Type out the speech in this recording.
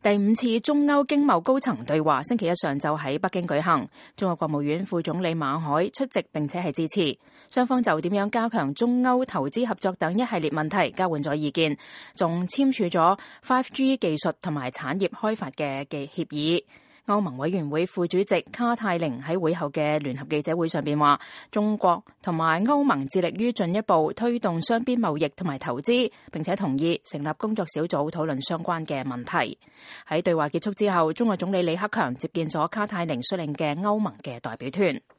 第5次中歐經貿高層對話星期一上晝喺北京舉行，中國國務院副總理馬海出席並且係致辭，雙方就點樣加強中歐投資合作等一系列問題交換咗意見，仲簽署咗 5G 技術同埋產業開發嘅協議。歐盟委員會副主席卡泰寧喺會後嘅聯合記者會上邊話，中國同埋歐盟致力於進一步推動雙邊貿易同埋投資，並且同意成立工作小組討論相關嘅問題。喺對話結束之後，中國總理李克強接見咗卡泰寧率領嘅歐盟嘅代表團。